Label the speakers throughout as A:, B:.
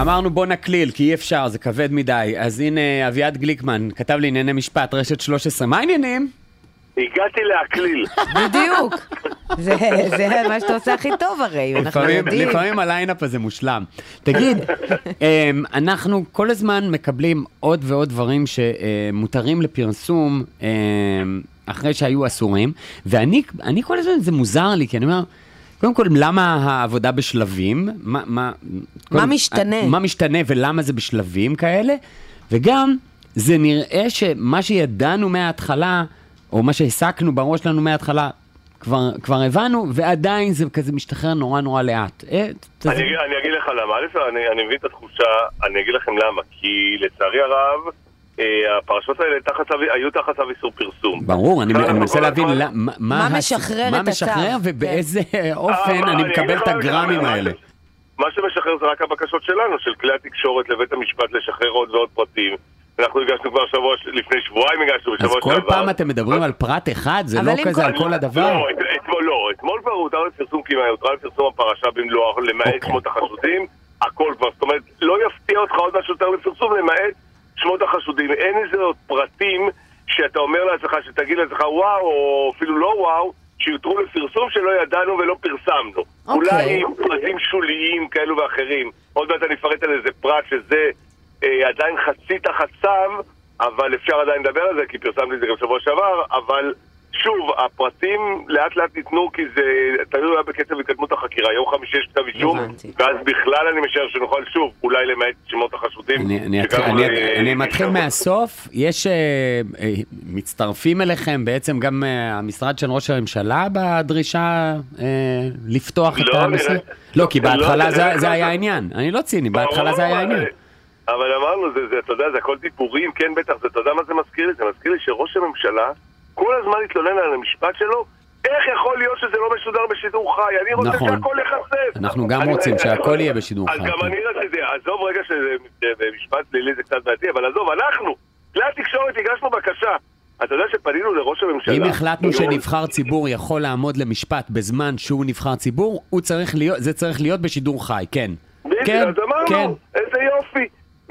A: אמרנו בוא נקליל, כי אי אפשר, זה כבד מדי. אז הנה אביעד גליקמן כתב לי ענייני משפט, רשת 13. מה העניינים?
B: הגעתי להקליל.
C: בדיוק. זה מה שאתה עושה הכי טוב הרי, אנחנו יודעים.
A: לפעמים הליינאפ הזה מושלם. תגיד, אנחנו כל הזמן מקבלים עוד ועוד דברים שמותרים לפרסום אחרי שהיו אסורים, ואני כל הזמן, זה מוזר לי, כי אני אומר, קודם כל, למה העבודה בשלבים?
C: מה משתנה?
A: מה משתנה ולמה זה בשלבים כאלה? וגם, זה נראה שמה שידענו מההתחלה, או מה שהסקנו בראש שלנו מההתחלה, כבר הבנו, ועדיין זה כזה משתחרר נורא נורא לאט.
B: אני אגיד לך למה. אני מבין את התחושה, אני אגיד לכם למה. כי לצערי הרב, הפרשות האלה היו תחת צו איסור פרסום.
A: ברור, אני מנסה להבין
C: מה משחרר את הצו.
A: מה משחרר ובאיזה אופן אני מקבל את הגרמים האלה.
B: מה שמשחרר זה רק הבקשות שלנו, של כלי התקשורת לבית המשפט לשחרר עוד ועוד פרטים. אנחנו הגשנו כבר לפני שבועיים הגשנו בשבוע שעבר.
A: אז כל פעם אתם מדברים על פרט אחד? זה לא כזה על כל הדבר?
B: לא, אתמול כבר הותר לפרסום כמעט, הותר לפרסום הפרשה במלואר, למעט שמות החשודים, הכל כבר. זאת אומרת, לא יפתיע אותך עוד משהו יותר לפרסום, למעט שמות החשודים. אין איזה עוד פרטים שאתה אומר לעצמך, שתגיד לעצמך וואו, או אפילו לא וואו, שיותרו לפרסום שלא ידענו ולא פרסמנו. אולי פרטים שוליים כאלו ואחרים. עוד מעט אני אפרט על איזה פרט שזה עדיין חצי תחת צו, אבל אפשר עדיין לדבר על זה, כי פרסמתי את זה גם שבוע שעבר, אבל שוב, הפרטים לאט לאט ניתנו, כי זה תלוי היה בקצב התקדמות החקירה. יום חמישי יש כתב אישום, ואז בכלל אני משער שנוכל שוב, אולי למעט שמות החשודים.
A: אני מתחיל מהסוף, יש מצטרפים אליכם בעצם גם המשרד של ראש הממשלה בדרישה לפתוח את הנושא? לא, כי בהתחלה זה היה העניין. אני לא ציני, בהתחלה זה היה העניין.
B: אבל אמרנו, אתה יודע, זה הכל דיבורים, כן בטח, אתה יודע מה זה מזכיר לי? זה מזכיר לי שראש הממשלה כל הזמן התלונן על המשפט שלו, איך יכול להיות שזה לא משודר בשידור חי? אני רוצה שהכל יחשף.
A: אנחנו גם רוצים שהכל יהיה בשידור חי.
B: אז גם אני רציתי, עזוב רגע שזה משפט פלילי זה קצת בעייתי, אבל עזוב, אנחנו, כלי התקשורת הגשנו בקשה. אתה יודע שפנינו לראש הממשלה.
A: אם החלטנו שנבחר ציבור יכול לעמוד למשפט בזמן שהוא נבחר ציבור, זה צריך להיות בשידור חי, כן.
B: כן, אז אמרנו, איזה יופי.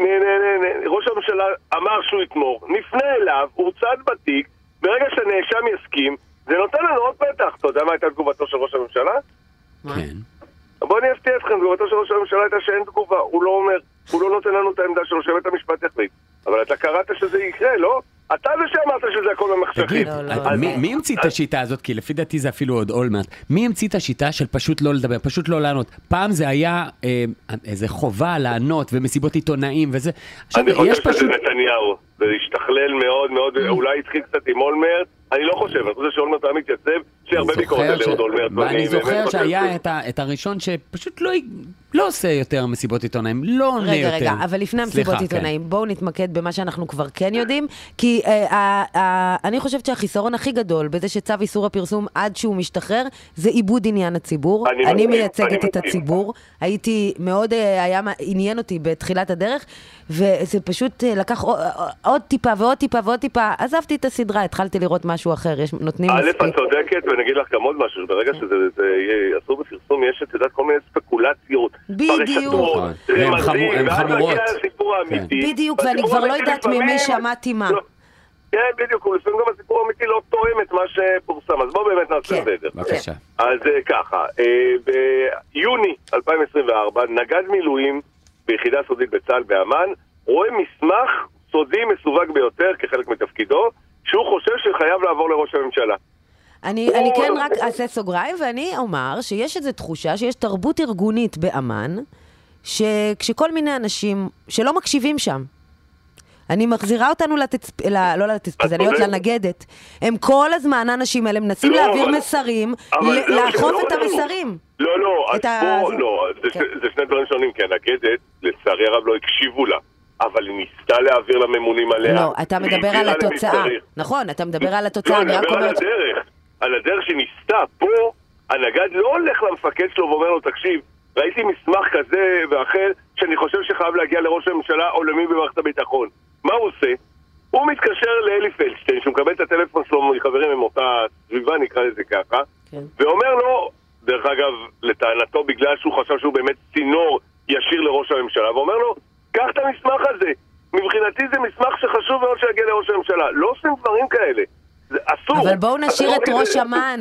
B: ראש הממשלה אמר שהוא יתמור, נפנה אליו, הוא צד בתיק, ברגע שנאשם יסכים, זה נותן לנו עוד פתח. אתה יודע מה הייתה תגובתו של ראש הממשלה?
A: כן.
B: בוא אני אפתיע אתכם, תגובתו של ראש הממשלה הייתה שאין תגובה, הוא לא אומר, הוא לא נותן לנו את העמדה שלו, שבית המשפט יחליט. אבל אתה קראת שזה יקרה, לא? אתה זה שאמרת שזה הכל במחשכים.
A: תגיד, מי המציא את השיטה הזאת? כי לפי דעתי זה אפילו עוד אולמרט. מי המציא את השיטה של פשוט לא לדבר, פשוט לא לענות? פעם זה היה איזה חובה לענות ומסיבות עיתונאים וזה.
B: אני חושב שזה נתניהו. זה השתכלל מאוד מאוד, אולי התחיל קצת עם אולמרט. אני לא חושב, אני חושב שאולמרט היה מתייצב, יש לי הרבה ביקורת על אהוד אולמרט.
A: ואני זוכר שהיה את הראשון שפשוט לא עושה יותר מסיבות עיתונאים, לא עונה יותר.
C: רגע, אבל לפני מסיבות עיתונאים, בואו נתמקד במה שאנחנו כבר כן יודעים, כי אני חושבת שהחיסרון הכי גדול בזה שצו איסור הפרסום עד שהוא משתחרר, זה איבוד עניין הציבור. אני מייצגת את הציבור, הייתי מאוד, עניין אותי בתחילת הדרך, וזה פשוט לקח עוד טיפה ועוד טיפה ועוד טיפה, עזבתי את הסדרה, התחלתי לראות משהו אחר, נותנים מספיק.
B: את צודקת, ונגיד לך גם עוד משהו, ברגע שזה יהיה אסור בפרסום, יש את יודעת כל מיני ספקולציות,
C: בדיוק.
A: הן חמורות.
C: בדיוק, ואני כבר לא יודעת ממי שמעתי מה.
B: כן, בדיוק, ולפעמים גם הסיפור האמיתי לא תואם את מה שפורסם, אז בואו באמת נעשה סדר.
A: בבקשה.
B: אז ככה, ביוני 2024, נגד מילואים ביחידה סודית בצה"ל באמן, רואה מסמך סודי מסווג ביותר כחלק מתפקידו, שהוא חושב שחייב לעבור לראש הממשלה.
C: אני כן רק אעשה סוגריים, ואני אומר שיש איזו תחושה שיש תרבות ארגונית באמן, שכשכל מיני אנשים שלא מקשיבים שם, אני מחזירה אותנו לא לתצפיתניות, לנגדת. הם כל הזמן, האנשים האלה מנסים להעביר מסרים, לאכוף את המסרים.
B: לא, זה שני דברים שונים, כי הנגדת, לצערי הרב לא הקשיבו לה. אבל היא ניסתה להעביר לממונים עליה.
C: לא, אתה מדבר על התוצאה. נכון, אתה מדבר על התוצאה.
B: לא, אני מדבר על הדרך שניסתה. פה, הנגד לא הולך למפקד שלו ואומר לו, תקשיב, ראיתי מסמך כזה ואחר, שאני חושב שחייב להגיע לראש הממשלה או למי במערכת הביטחון. מה הוא עושה? הוא מתקשר לאלי פלדשטיין, שהוא מקבל את הטלפון שלו מחברים עם אותה סביבה, נקרא לזה ככה, ואומר לו, דרך אגב, לטענתו, בגלל שהוא חשב שהוא באמת צינור ישיר לראש הממשלה ואומר לו, קח את המסמך הזה, מבחינתי זה מסמך שחשוב מאוד שיגיע לראש הממשלה. לא עושים דברים כאלה. אסור.
C: אבל בואו נשאיר את ראש אמ"ן,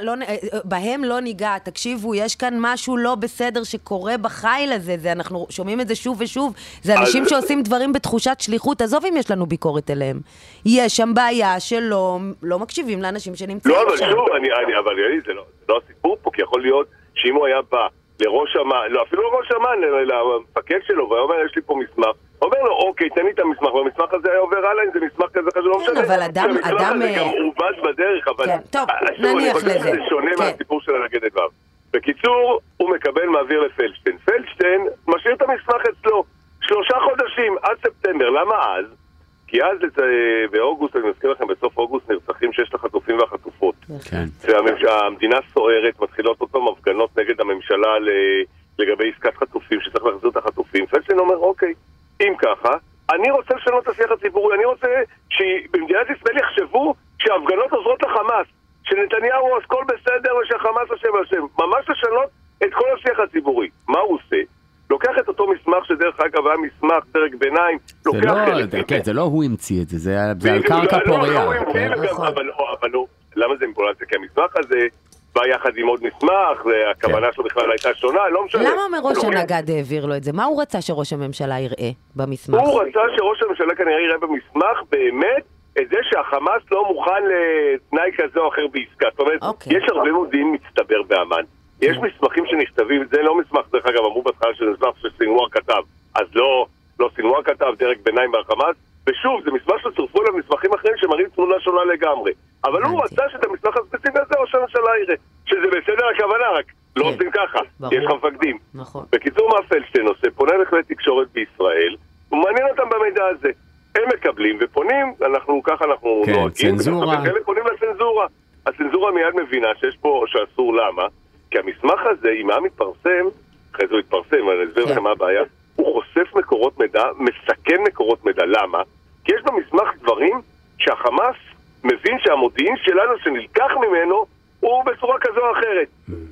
C: בהם לא ניגע. תקשיבו, יש כאן משהו לא בסדר שקורה בחיל הזה, אנחנו שומעים את זה שוב ושוב, זה אנשים שעושים דברים בתחושת שליחות, עזוב אם יש לנו ביקורת אליהם. יש שם בעיה שלא מקשיבים לאנשים שנמצאים שם.
B: לא, אבל שוב, זה לא הסיפור פה, כי יכול להיות שאם הוא היה בא לראש אמ"ן, לא, אפילו לראש אמ"ן, למפקד שלו, והוא אומר, יש לי פה מסמך, אומר לו, אוקיי, תן לי את המסמך, והמסמך הזה היה עובר הלאה, אם זה מסמך כזה חשוב, לא משנה.
C: אבל אדם...
B: זה גם עובד בדרך, אבל...
C: כן, טוב, נניח לזה.
B: זה שונה מהסיפור של הנגד דבר. בקיצור, הוא מקבל מעביר לפלדשטיין. פלדשטיין משאיר את המסמך אצלו 3 חודשים עד ספטמבר. למה אז? כי אז באוגוסט, אני מזכיר לכם, בסוף אוגוסט נרצחים 6 החטופים והחטופות.
A: כן.
B: והמדינה סוערת, מתחילות אותם הפגנות נגד הממשלה לגבי עסקת חטופים, שצריך להחזיר את החטופים. פלדשטיין אומר, אוקיי, אם ככה, אני רוצה לשנות את השיח הציבורי, אני רוצה שבמדינת ישראל יחשבו שההפגנות עוזרות לחמאס, שנתניהו הכל בסדר ושהחמאס אשם. ממש לשנות את כל השיח הציבורי. מה הוא עושה? לוקח את אותו מסמך שדרך אגב היה מסמך דרג ביניים,
A: זה לא הוא המציא את זה, זה על קרקע פוריה.
B: אבל למה זה אימפולציה? כי המסמך הזה בא יחד עם עוד מסמך, הכוונה שלו בכלל הייתה שונה, לא משנה.
C: למה מראש הנגד העביר לו את זה? מה הוא רצה שראש הממשלה יראה במסמך?
B: הוא רצה שראש הממשלה כנראה יראה במסמך באמת את זה שהחמאס לא מוכן לתנאי כזה או אחר בעסקה. זאת אומרת, יש הרבה מודיעין מצטבר באמן. יש מסמכים שנכתבים, זה לא מסמך, דרך אגב, אמרו בהתחלה שזה מסמך שסינואר כתב, אז לא סינואר כתב, דרג ביניים והחמאס, ושוב, זה מסמך שצורפו אליו מסמכים אחרים שמראים תמונה שונה לגמרי. אבל הוא רצה שאת המסמך הספציפי הזה ראש הממשלה יראה, שזה בסדר הכוונה, רק לא עושים ככה, יש לך מפקדים. בקיצור, מה פלדשטיין עושה? פונה לכלי תקשורת בישראל, הוא מעניין אותם במידע הזה. הם מקבלים ופונים, אנחנו נוהגים,
A: צנזורה.
B: הם פונים לצנזורה. הצנזורה מיד מבינה שיש פה שאסור. למה? כי המסמך הזה, אם היה מתפרסם, אחרי זה הוא התפרסם, אני אסביר לכם מה הבעיה, הוא חושף מקורות מידע, מסכן מקורות מידע. למה? כי יש במסמך דברים שהחמאס מבין שהמודיעין שלנו שנלקח ממנו הוא בצורה כזו או אחרת.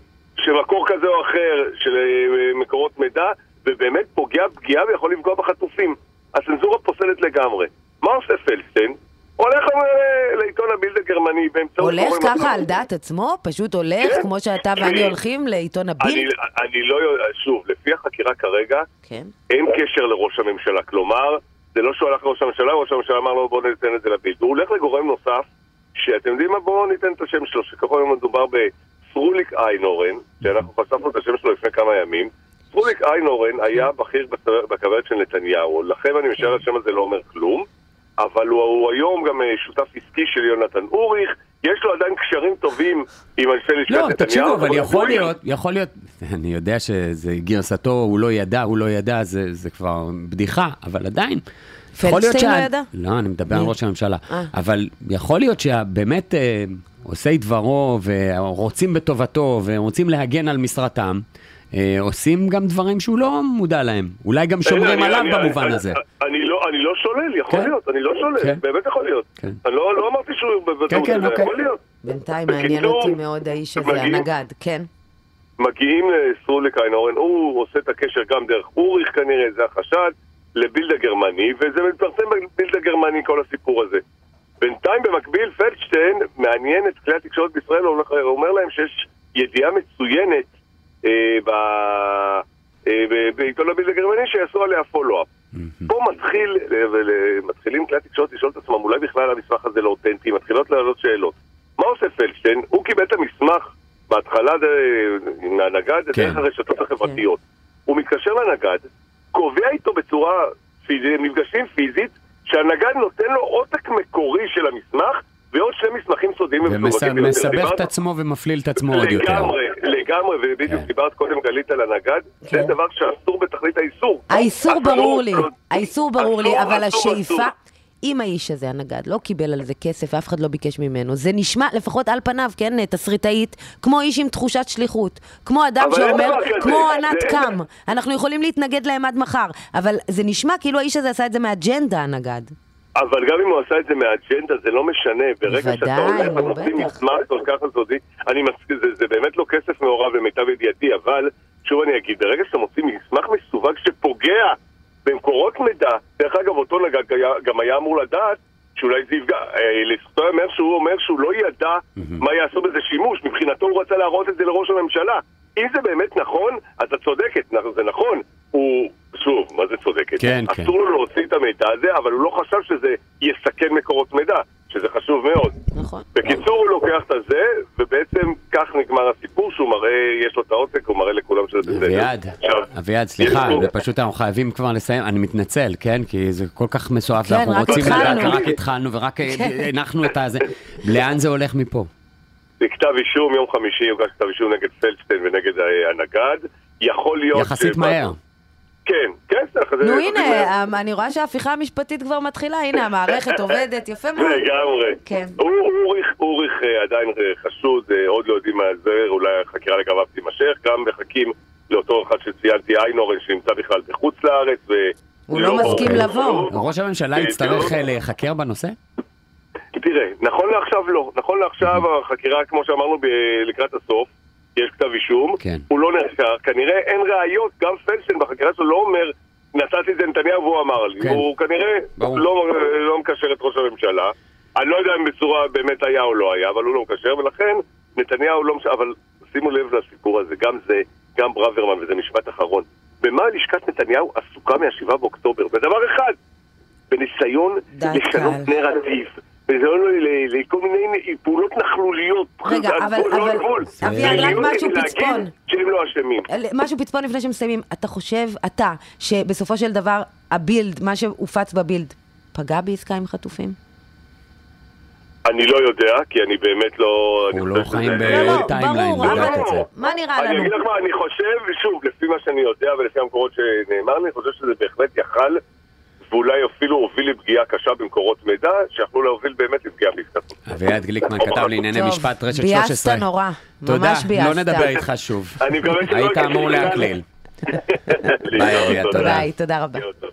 B: שמקור כזה או אחר של מקורות מידע, ובאמת פגיעה ויכול לפגוע בחטופים. הצנזורה פוסלת לגמרי. מה עושה פלדשטיין? הולך לעיתון הבילד הגרמני באמצעות...
C: הולך ככה על דעת עצמו? פשוט הולך כמו שאתה ואני הולכים לעיתון הבילד?
B: אני לא יודע, שוב, לפי החקירה כרגע, אין קשר לראש הממשלה. כלומר, זה לא שהוא הלך לראש הממשלה, ראש הממשלה אמר לו בואו ניתן את זה לבילד. הוא הולך לגורם נוסף, שאתם יודעים מה? בואו ניתן את השם שלו, שככל היום מדובר בפרוליק איינורן, שאנחנו חשפנו את השם שלו לפני כמה ימים. פרוליק איינורן היה בכיר בכוורת של נתניהו, לכן אני משער השם הזה לא אומר כלום. אבל הוא היום גם שותף עסקי של יונתן אוריך, יש לו עדיין קשרים טובים עם אנשי לשכת נתניהו.
A: לא, תקשיבו, אבל יכול להיות, אני יודע שזה גרסתו, הוא לא ידע, זה כבר בדיחה, אבל עדיין.
C: פלדשטיין לא ידע?
A: לא, אני מדבר על ראש הממשלה. אבל יכול להיות שבאמת עושי דברו, ורוצים בטובתו, ורוצים להגן על משרתם, עושים גם דברים שהוא לא מודע להם. אולי גם שומרים עליו במובן הזה.
B: אני לא שולל, יכול להיות, אני לא שולל, באמת יכול להיות. אני לא אמרתי שהוא בטעות, יכול להיות.
C: בינתיים מעניין אותי מאוד האיש הזה, הנגד, כן.
B: מגיעים לסרוליק איינורן, הוא עושה את הקשר גם דרך אוריך כנראה, זה החשד, לבילד הגרמני, וזה מתפרסם בבילד הגרמני כל הסיפור הזה. בינתיים במקביל פלדשטיין מעניין את כלי התקשורת בישראל, הוא אומר להם שיש ידיעה מצוינת בעיתון הבילד הגרמני שיעשו עליה פולו-אפ. פה מתחילים כלי התקשורת לשאול את עצמם, אולי בכלל המסמך הזה לא אותנטי, מתחילות לעלות שאלות. מה עושה פלדשטיין? הוא קיבל את המסמך בהתחלה עם הנגד דרך הרשתות החברתיות. הוא מתקשר לנגד, קובע איתו בצורה מפגשים פיזית, שהנגד נותן לו עותק מקורי של המסמך, ועוד 2 מסמכים סודיים.
A: ומסבך את עצמו ומפליל את עצמו עוד יותר.
B: לגמרי, ובדיוק דיברת קודם גלית על הנגד, זה דבר שאסור בתכלית האיסור.
C: האיסור ברור לי, אבל השאיפה, אם האיש הזה, הנגד, לא קיבל על זה כסף, ואף אחד לא ביקש ממנו, זה נשמע, לפחות על פניו, כן, תסריטאית, כמו איש עם תחושת שליחות, כמו אדם שאומר, כמו ענת קם, אנחנו יכולים להתנגד להם עד מחר, אבל זה נשמע כאילו האיש הזה עשה את זה מהאג'נדה, הנגד.
B: אבל גם אם הוא עשה את זה מהאג'נדה, זה לא משנה. ברגע שאתה הולך ונושאים מסמך כל כך סודי, זה באמת לא כסף מעורב למיטב ידיעתי, אבל שוב אני אגיד, ברגע שאתה מוציא מסמך מסווג שפוגע במקורות מידע, דרך אגב, אותו נגד גם היה אמור לדעת שאולי זה יפגע. לזכותו שהוא אומר שהוא לא ידע מה יעשו בזה שימוש, מבחינתו הוא רצה להראות את זה לראש הממשלה. אם זה באמת נכון, אתה צודקת, זה נכון. הוא, שוב, מה זה צודקת?
A: כן,
B: אסור לו להוציא את המידע הזה, אבל הוא לא חשב שזה יסכן מקורות מידע, שזה חשוב מאוד.
C: נכון.
B: בקיצור, הוא לוקח את זה, ובעצם כך נגמר הסיפור, שהוא מראה, יש לו את העותק, הוא מראה לכולם שזה בסדר.
A: אביעד, סליחה, פשוט אנחנו חייבים כבר לסיים, אני מתנצל, כן? כי זה כל כך מסועף,
C: כן,
A: ואנחנו
C: רק
A: רוצים
C: התחלנו.
A: לדעת, רק התחלנו, ורק הנחנו את הזה. לאן זה הולך מפה?
B: בכתב אישום, יום חמישי יוגש כתב אישום נגד פלדשטיין ונגד הנגד. יכול להיות...
A: יחסית מהר.
B: כן, כן.
C: נו הנה, אני רואה שההפיכה המשפטית כבר מתחילה, הנה המערכת עובדת, יפה מאוד.
B: לגמרי.
C: כן.
B: אוריך עדיין חשוד, עוד לא יודעים מה זה, אולי החקירה לגביו תימשך, גם מחכים לאותו אחד שציינתי, איינורן, שנמצא בכלל בחוץ לארץ.
C: הוא לא מסכים לבוא.
A: ראש הממשלה יצטרך לחקר בנושא?
B: תראה, נכון לעכשיו לא. נכון לעכשיו החקירה, כמו שאמרנו לקראת הסוף, יש כתב אישום, הוא לא נחקר, כנראה אין ראיות, גם פלדשטיין בחקירה שלו לא אומר, נתתי את זה נתניהו והוא אמר לי, הוא כנראה לא מקשר את ראש הממשלה, אני לא יודע אם בצורה באמת היה או לא היה, אבל הוא לא מקשר, ולכן נתניהו לא משנה, אבל שימו לב לסיפור הזה, גם זה, גם ברוורמן, וזה משפט אחרון, במה לשכת נתניהו עסוקה מה-7 באוקטובר? בדבר אחד, בניסיון לשנות נרטיב. וזה לא לכל מיני פעולות נכלוליות.
C: רגע, אבל אביעד, רק משהו פצפון.
B: שהם לא אשמים.
C: משהו פצפון לפני שמסיימים. אתה חושב, שבסופו של דבר, הבילד, מה שהופץ בבילד, פגע בעסקה עם חטופים?
B: אני לא יודע, כי אני באמת לא...
A: הוא לא חיים בטיימליין לדעת את זה.
C: מה נראה לנו?
B: אני אגיד לך מה, אני חושב, שוב, לפי מה שאני יודע ולפי המקורות שנאמר לי, אני חושב שזה בהחלט יכל ואולי אפילו הוביל לפגיעה קשה במקורות מידע, שיכולו להוביל באמת לפגיעה בעסקת.
A: אביעד גליקמן כתב לענייני משפט רשת 13.
C: ביאסת נורא,
A: תודה,
C: ממש ביאסת.
A: לא נדבר איתך שוב.
B: אני מקווה שלא...
A: היית אמור להקליל. ביי אביעד, תודה.
C: ביי, תודה רבה.